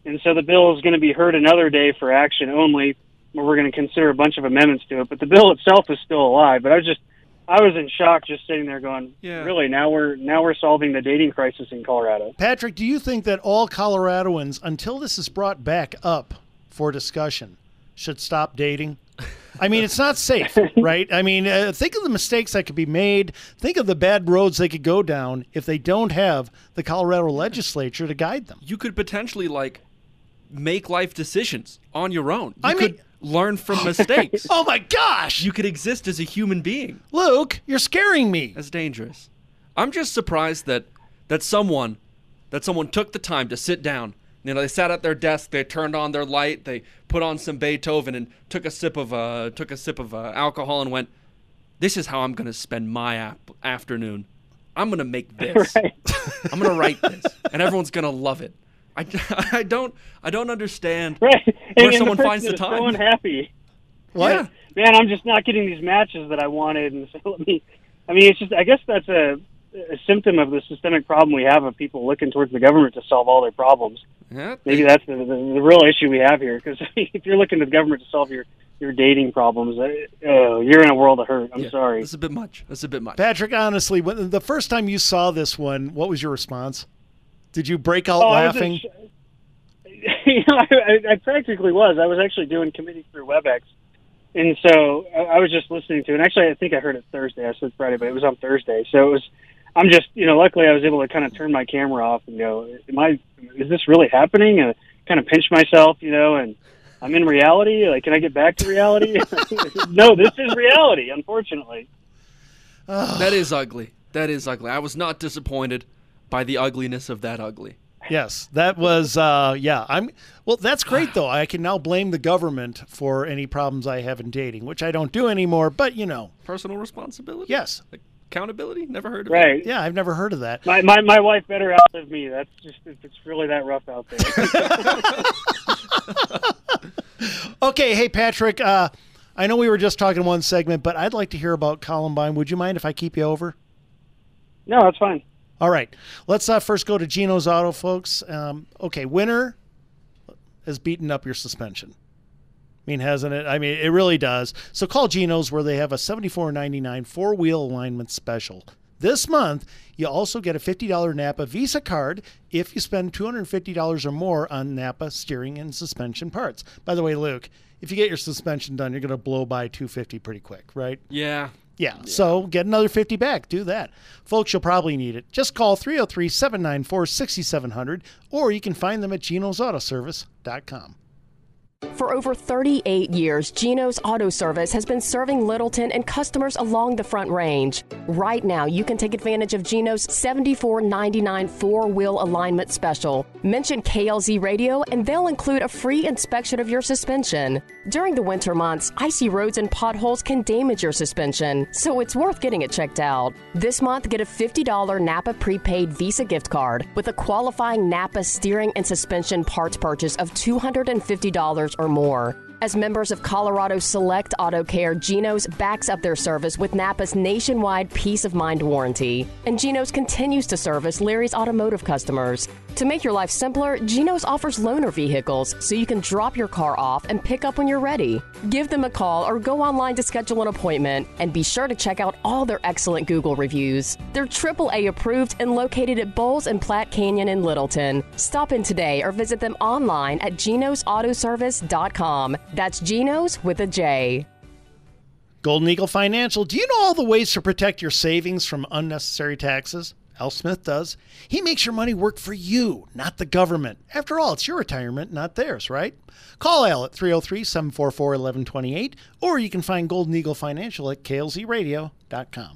And so the bill is going to be heard another day for action only, where we're going to consider a bunch of amendments to it. But the bill itself is still alive. But I was just, I was in shock just sitting there going, Yeah. really, now we're now we're solving the dating crisis in Colorado. Patrick, do you think that all Coloradoans, until this is brought back up for discussion, should stop dating? I mean, it's not safe, right? I mean, uh, think of the mistakes that could be made. Think of the bad roads they could go down if they don't have the Colorado legislature to guide them. You could potentially, like, make life decisions on your own. You I could mean- learn from mistakes. Oh, my gosh! You could exist as a human being. Luke, you're scaring me. That's dangerous. I'm just surprised that that someone that someone took the time to sit down. You know, they sat at their desk, they turned on their light, they put on some Beethoven and took a sip of uh took a sip of uh, alcohol and went, "This is how I'm going to spend my ap- afternoon. I'm going to make this. Right. I'm going to write this, and everyone's going to love it." I, I don't I don't understand Right. where and, and someone the finds the person is time. so unhappy. What? Yeah. Man, I'm just not getting these matches that I wanted. And so let me, I mean, it's just, I guess that's a, a symptom of the systemic problem we have of people looking towards the government to solve all their problems. Yeah, Maybe that's the, the, the real issue we have here. Because if you're looking to the government to solve your, your dating problems, uh, oh, you're in a world of hurt. I'm yeah, sorry. That's a bit much. That's a bit much. Patrick, honestly, when, the first time you saw this one, what was your response? Did you break out Oh, I was laughing? in sh- you know, I, I practically was. I was actually doing committee through WebEx. And so I, I was just listening to it. And actually, I think I heard it Thursday. I said Friday, but it was on Thursday. So it was, I'm just, you know, luckily I was able to kind of turn my camera off and go, am I, is this really happening? And kind of pinch myself, you know, and I'm in reality. Like, can I get back to reality? No, this is reality, unfortunately. That is ugly. That is ugly. I was not disappointed by the ugliness of that ugly. Yes, that was, uh, yeah. I'm well, that's great, though. I can now blame the government for any problems I have in dating, which I don't do anymore, but, you know. Personal responsibility? Yes. Accountability? Never heard of Right. it. Yeah, I've never heard of that. My, my, my wife better outlive me. That's just, it's really that rough out there. Okay, hey, Patrick, uh, I know we were just talking one segment, but I'd like to hear about Columbine. Would you mind if I keep you over? No, that's fine. All right. Let's uh, first go to Gino's Auto, folks. Um, okay, winter has beaten up your suspension. I mean, hasn't it? I mean, it really does. So call Gino's where they have a seventy-four ninety-nine four-wheel alignment special. This month, you also get a fifty dollars Napa Visa card if you spend two hundred fifty dollars or more on Napa steering and suspension parts. By the way, Luke, if you get your suspension done, you're going to blow by two hundred fifty dollars pretty quick, right? Yeah. Yeah, so get another fifty back. Do that. Folks, you'll probably need it. Just call three oh three, seven nine four, six seven zero zero, or you can find them at genos auto service dot com. For over thirty-eight years, Gino's Auto Service has been serving Littleton and customers along the Front Range. Right now, you can take advantage of Gino's seventy-four ninety-nine four-wheel alignment special. Mention K L Z Radio and they'll include a free inspection of your suspension. During the winter months, icy roads and potholes can damage your suspension, so it's worth getting it checked out. This month, get a fifty dollars Napa prepaid Visa gift card with a qualifying Napa steering and suspension parts purchase of two hundred fifty dollars or more. As members of Colorado Select Auto Care, Gino's backs up their service with Napa's nationwide peace of mind warranty. And Gino's continues to service Larry's automotive customers. To make your life simpler, Gino's offers loaner vehicles so you can drop your car off and pick up when you're ready. Give them a call or go online to schedule an appointment, and be sure to check out all their excellent Google reviews. They're triple A approved and located at Bowles and Platte Canyon in Littleton. Stop in today or visit them online at genos auto service dot com. That's Genos with a J. Golden Eagle Financial. Do you know all the ways to protect your savings from unnecessary taxes? Al Smith does. He makes your money work for you, not the government. After all, it's your retirement, not theirs, right? Call Al at three oh three, seven four four, one one two eight, or you can find Golden Eagle Financial at K L Z radio dot com.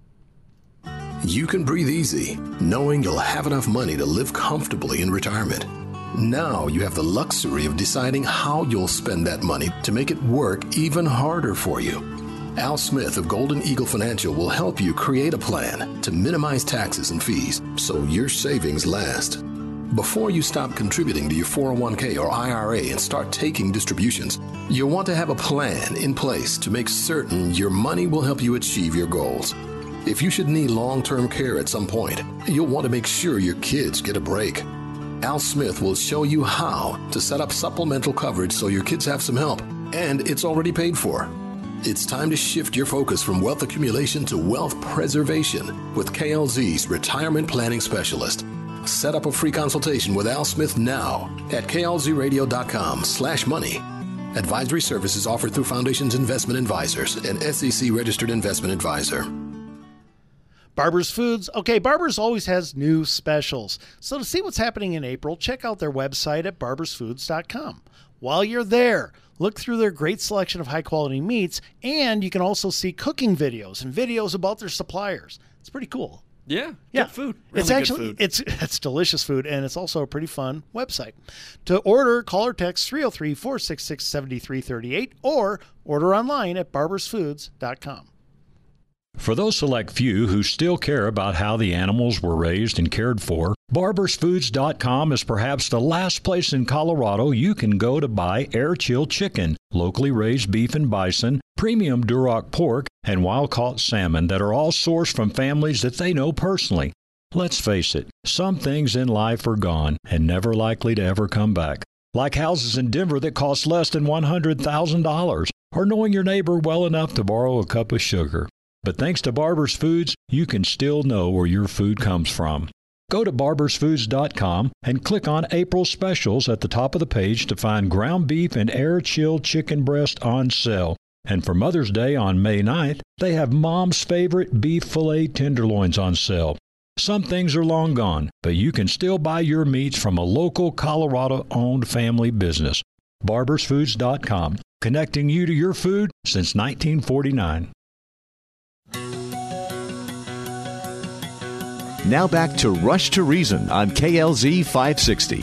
You can breathe easy, knowing you'll have enough money to live comfortably in retirement. Now you have the luxury of deciding how you'll spend that money to make it work even harder for you. Al Smith of Golden Eagle Financial will help you create a plan to minimize taxes and fees so your savings last. Before you stop contributing to your four oh one k or I R A and start taking distributions, you'll want to have a plan in place to make certain your money will help you achieve your goals. If you should need long-term care at some point, you'll want to make sure your kids get a break. Al Smith will show you how to set up supplemental coverage so your kids have some help, and it's already paid for. It's time to shift your focus from wealth accumulation to wealth preservation with K L Z's Retirement Planning Specialist. Set up a free consultation with Al Smith now at klzradio.com slash money. Advisory services offered through Foundations Investment Advisors, an S E C registered investment advisor. Barber's Foods. Okay, Barber's always has new specials. So to see what's happening in April, check out their website at barbers foods dot com. While you're there, look through their great selection of high-quality meats, and you can also see cooking videos and videos about their suppliers. It's pretty cool. Yeah, yeah. Good food. Really it's actually good food. it's it's delicious food, and it's also a pretty fun website. To order, call or text three oh three, four six six, seven three three eight or order online at barbers foods dot com. For those select few who still care about how the animals were raised and cared for, barbers foods dot com is perhaps the last place in Colorado you can go to buy air-chilled chicken, locally raised beef and bison, premium Duroc pork, and wild-caught salmon that are all sourced from families that they know personally. Let's face it, some things in life are gone and never likely to ever come back. Like houses in Denver that cost less than one hundred thousand dollars, or knowing your neighbor well enough to borrow a cup of sugar. But thanks to Barber's Foods, you can still know where your food comes from. Go to barbers foods dot com and click on April Specials at the top of the page to find ground beef and air-chilled chicken breast on sale. And for Mother's Day on May ninth, they have Mom's favorite beef filet tenderloins on sale. Some things are long gone, but you can still buy your meats from a local Colorado-owned family business. barbers foods dot com, connecting you to your food since nineteen forty-nine. Now back to Rush to Reason on K L Z five sixty.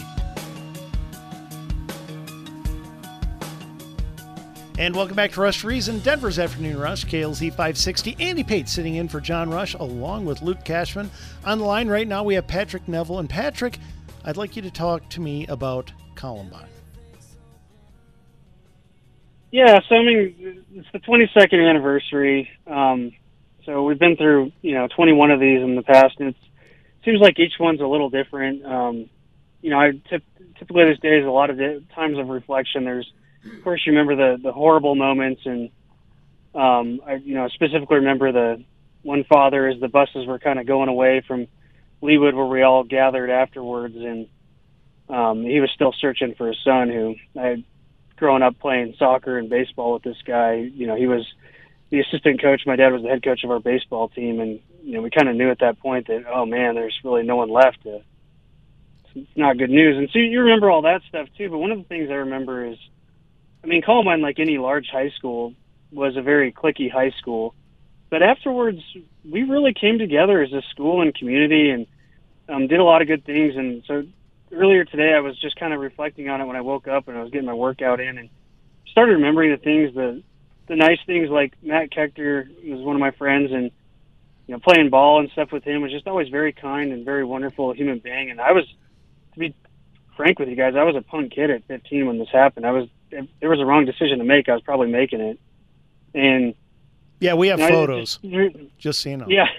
And welcome back to Rush to Reason, Denver's Afternoon Rush, K L Z five sixty. Andy Pate sitting in for John Rush along with Luke Cashman. On the line right now we have Patrick Neville. And Patrick, I'd like you to talk to me about Columbine. Yeah, so I mean, it's the twenty-second anniversary. Um, so we've been through, you know, twenty-one of these in the past, and it's, it seems like each one's a little different. Um, you know, I tip, typically these days, a lot of di- times of reflection. There's, of course, you remember the, the horrible moments, and um, I, you know, specifically remember the one father as the buses were kind of going away from Leawood, where we all gathered afterwards, and um, he was still searching for his son, who I had grown up playing soccer and baseball with this guy. You know, he was the assistant coach. My dad was the head coach of our baseball team, and you know, we kind of knew at that point that, oh man, there's really no one left. To, it's not good news. And so you remember all that stuff too. But one of the things I remember is, I mean, Columbine, like any large high school, was a very cliquey high school. But afterwards, we really came together as a school and community, and um, did a lot of good things. And so earlier today, I was just kind of reflecting on it when I woke up and I was getting my workout in, and started remembering the things, the the nice things, like Matt Kechter was one of my friends, and you know, playing ball and stuff with him was just always very kind and very wonderful human being. And I was, to be frank with you guys, I was a punk kid at fifteen when this happened. I was, if there was a wrong decision to make, I was probably making it. And yeah, we have you know, photos. Just, just so you know. Yeah.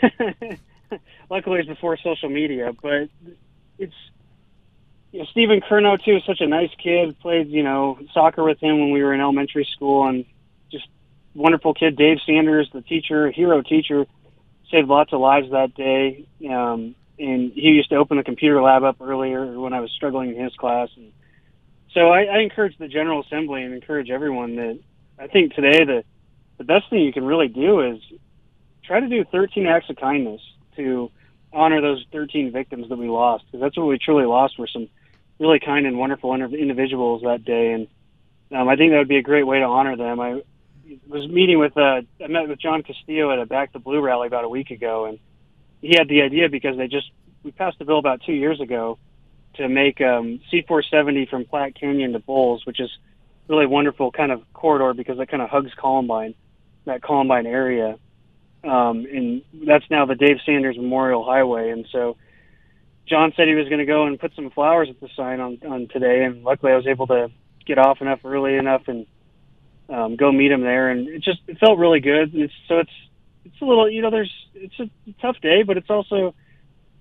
Luckily, it's before social media, but it's, you know, Stephen Curnow too, such a nice kid. Played, you know, soccer with him when we were in elementary school, and just wonderful kid. Dave Sanders, the teacher, hero teacher, saved lots of lives that day. Um, and he used to open the computer lab up earlier when I was struggling in his class. And so I, I encourage the General Assembly and encourage everyone that I think today the the best thing you can really do is try to do thirteen acts of kindness to honor those thirteen victims that we lost, because that's what we truly lost, were some really kind and wonderful individuals that day. And um, I think that would be a great way to honor them. I was meeting with, uh, I met with John Castillo at a Back the Blue rally about a week ago, and he had the idea, because they just, we passed a bill about two years ago to make um, C four seventy from Platte Canyon to Bowles, which is really wonderful kind of corridor, because it kind of hugs Columbine, that Columbine area. Um, and that's now the Dave Sanders Memorial Highway. And so John said he was going to go and put some flowers at the sign on, on today, and luckily I was able to get off enough early enough and um, go meet him there. And it just, it felt really good. It's, so it's, it's a little, you know, there's, it's a tough day, but it's also,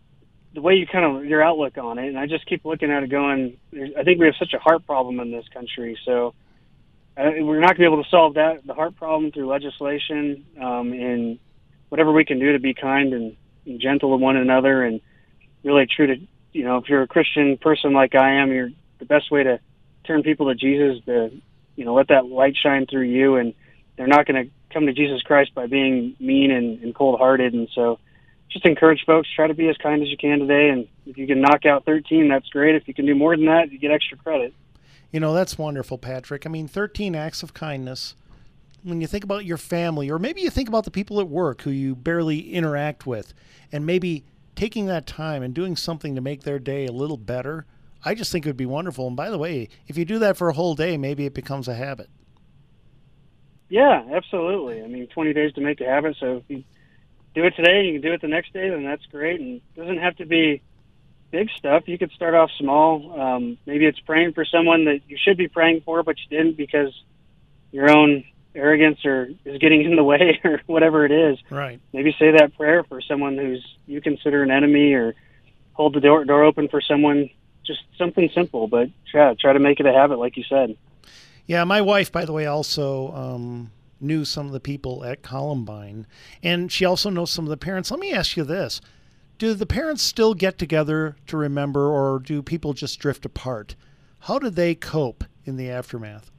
the way you kind of your outlook on it. And I just keep looking at it, going, I think we have such a heart problem in this country. So uh, we're not going to be able to solve that the heart problem through legislation um, and whatever we can do to be kind and, and gentle to one another, and really true to, you know, if you're a Christian person like I am, you're the best way to turn people to Jesus, to, you know, let that light shine through you. And they're not going to come to Jesus Christ by being mean and, and cold-hearted. And so just encourage folks, try to be as kind as you can today. And if you can knock out thirteen, that's great. If you can do more than that, you get extra credit. You know, that's wonderful, Patrick. I mean, thirteen acts of kindness. When you think about your family, or maybe you think about the people at work who you barely interact with, and maybe taking that time and doing something to make their day a little better, I just think it would be wonderful. And by the way, if you do that for a whole day, maybe it becomes a habit. Yeah, absolutely. I mean, twenty days to make a habit. So if you do it today, you can do it the next day, then that's great. And it doesn't have to be big stuff. You could start off small. Um, maybe it's praying for someone that you should be praying for, but you didn't because your own arrogance or is getting in the way or whatever it is. Right. Maybe say that prayer for someone who's you consider an enemy, or hold the door, door open for someone. Just something simple, but yeah, try to make it a habit, like you said. Yeah, my wife, by the way, also um, knew some of the people at Columbine, and she also knows some of the parents. Let me ask you this. Do the parents still get together to remember, or do people just drift apart? How do they cope in the aftermath?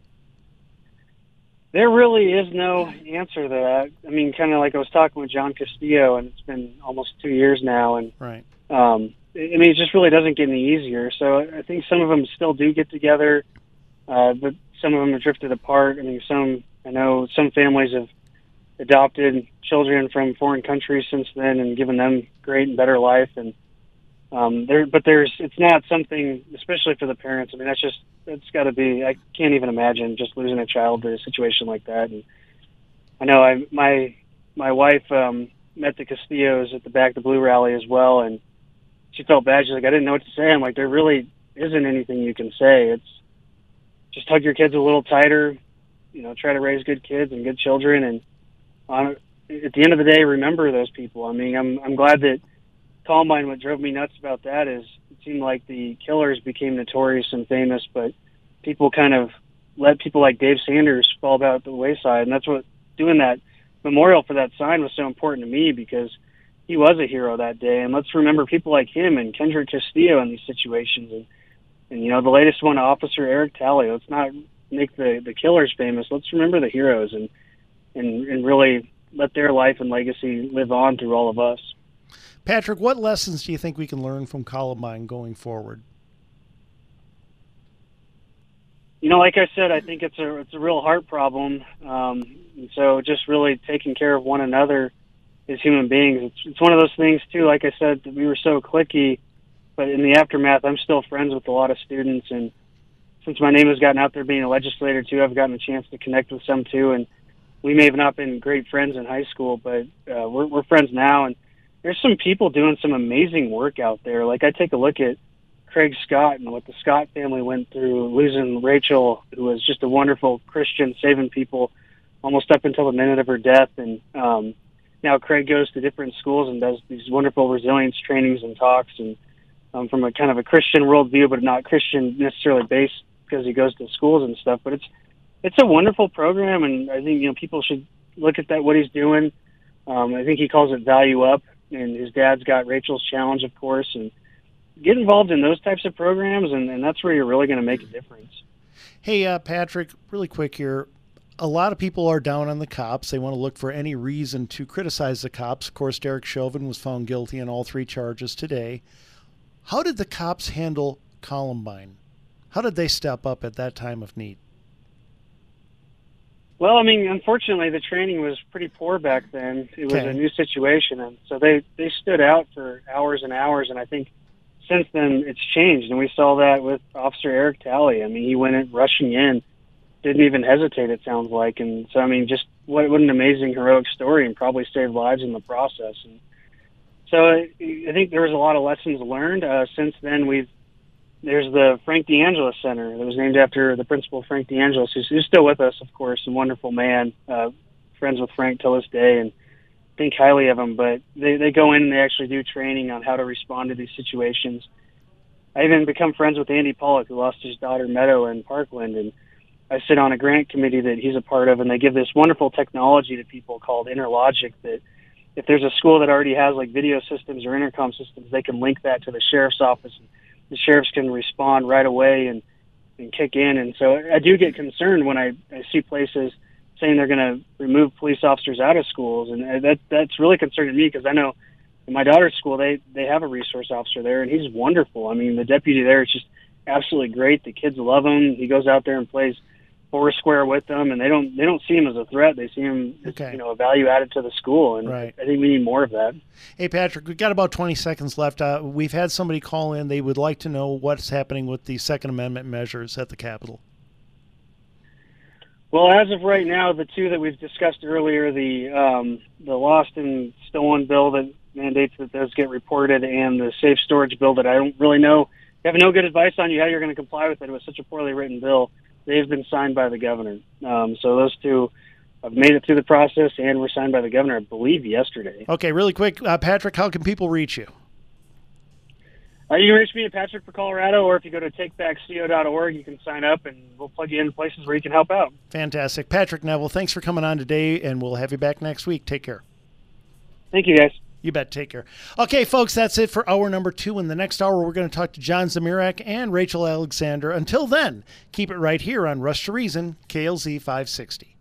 There really is no answer to that. I mean, kind of like I was talking with John Castillo, and it's been almost two years now, and right. Um, I mean, it just really doesn't get any easier. So I think some of them still do get together, uh, but some of them have drifted apart. I mean, some, I know some families have adopted children from foreign countries since then and given them great and better life. And um, there, but there's, it's not something, especially for the parents. I mean, that's just, it's got to be, I can't even imagine just losing a child to a situation like that. And I know I, my, my wife um, met the Castillos at the Back the Blue rally as well, and she felt bad. She's like, I didn't know what to say. I'm like, there really isn't anything you can say. It's just hug your kids a little tighter, you know, try to raise good kids and good children. And on, at the end of the day, remember those people. I mean, I'm I'm glad that Columbine, what drove me nuts about that is it seemed like the killers became notorious and famous, but people kind of let people like Dave Sanders fall about the wayside. And that's what doing that memorial for that sign was so important to me, because he was a hero that day. And let's remember people like him and Kendrick Castillo in these situations. And, and you know, the latest one, Officer Eric Talley. Let's not make the, the killers famous. Let's remember the heroes and, and, and really let their life and legacy live on through all of us. Patrick, what lessons do you think we can learn from Columbine going forward? You know, like I said, I think it's a it's a real heart problem. Um, and so just really taking care of one another as human beings. It's, it's one of those things, too, like I said, that we were so cliquey, but in the aftermath, I'm still friends with a lot of students. And since my name has gotten out there being a legislator, too, I've gotten a chance to connect with some, too. And we may have not been great friends in high school, but uh, we're, we're friends now. And there's some people doing some amazing work out there. Like, I take a look at Craig Scott and what the Scott family went through, losing Rachel, who was just a wonderful Christian, saving people almost up until the minute of her death. And um, now Craig goes to different schools and does these wonderful resilience trainings and talks, and um, from a kind of a Christian worldview, but not Christian necessarily based, because he goes to schools and stuff. But it's it's a wonderful program, and I think, you know, people should look at that, what he's doing. Um, I think he calls it Value Up, and his dad's got Rachel's Challenge, of course, and get involved in those types of programs, and, and that's where you're really going to make a difference. Hey, uh, Patrick, really quick here. A lot of people are down on the cops. They want to look for any reason to criticize the cops. Of course, Derek Chauvin was found guilty on all three charges today. How did the cops handle Columbine? How did they step up at that time of need? Well, I mean, unfortunately, the training was pretty poor back then. It was Okay. a new situation, and so they, they stood out for hours and hours, and I think since then it's changed, and we saw that with Officer Eric Talley. I mean, he went in, rushing in, didn't even hesitate, it sounds like, and so, I mean, just what, what an amazing, heroic story, and probably saved lives in the process. And so I, I think there was a lot of lessons learned. Uh, since then, we've There's the Frank DeAngelis Center that was named after the principal, Frank DeAngelis, who's, who's still with us, of course, a wonderful man, uh, friends with Frank till this day, and think highly of them, but they, they go in and they actually do training on how to respond to these situations. I even become friends with Andy Pollock, who lost his daughter Meadow in Parkland, and I sit on a grant committee that he's a part of, and they give this wonderful technology to people called Interlogic that if there's a school that already has like video systems or intercom systems, they can link that to the sheriff's office. And the sheriffs can respond right away and, and kick in. And so I do get concerned when I, I see places saying they're going to remove police officers out of schools. And that that's really concerning me, because I know in my daughter's school, they, they have a resource officer there, and he's wonderful. I mean, the deputy there is just absolutely great. The kids love him. He goes out there and plays four square with them, and they don't they don't see him as a threat. They see him as, okay. you know, a value added to the school, and right. I think we need more of that. Hey, Patrick, we've got about twenty seconds left. Uh, we've had somebody call in. They would like to know what's happening with the Second Amendment measures at the Capitol. Well, as of right now, the two that we've discussed earlier, the um, the lost and stolen bill that mandates that those get reported, and the safe storage bill that I don't really know, I have no good advice on you how you're going to comply with it. It was such a poorly written bill. They've been signed by the governor. Um, so those two have made it through the process and were signed by the governor, I believe, yesterday. Okay, really quick, uh, Patrick, how can people reach you? Uh, you can reach me at Patrick for Colorado, or if you go to take back co dot org, you can sign up, and we'll plug you in places where you can help out. Fantastic. Patrick Neville, thanks for coming on today, and we'll have you back next week. Take care. Thank you, guys. You bet. Take care. Okay, folks, that's it for hour number two. In the next hour, we're going to talk to John Zamirak and Rachel Alexander. Until then, keep it right here on Rush to Reason, K L Z five sixty.